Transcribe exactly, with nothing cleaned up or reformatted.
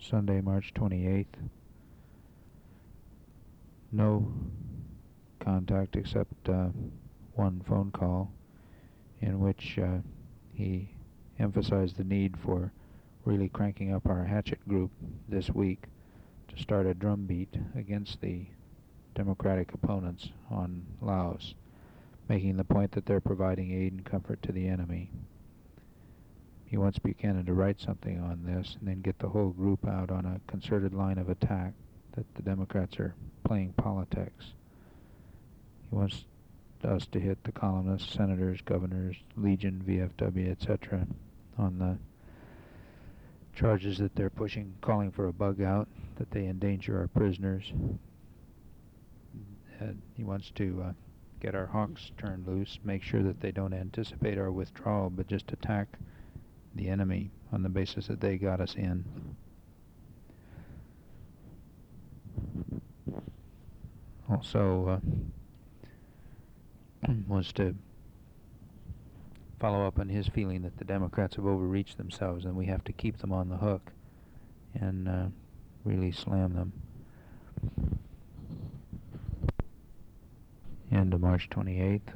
Sunday, March twenty-eighth. No contact except uh, one phone call in which uh, he emphasized the need for really cranking up our hatchet group this week to start a drumbeat against the Democratic opponents on Laos, making the point that they're providing aid and comfort to the enemy. He wants Buchanan to write something on this and then get the whole group out on a concerted line of attack that the Democrats are playing politics. He wants us to hit the columnists, senators, governors, Legion, V F W, et cetera on the charges that they're pushing, calling for a bug out, that they endanger our prisoners. And he wants to uh, get our hawks turned loose, make sure that they don't anticipate our withdrawal, but just attack the enemy on the basis that they got us in. Also, uh, was to follow up on his feeling that the Democrats have overreached themselves and we have to keep them on the hook and uh, really slam them. End of March twenty-eighth.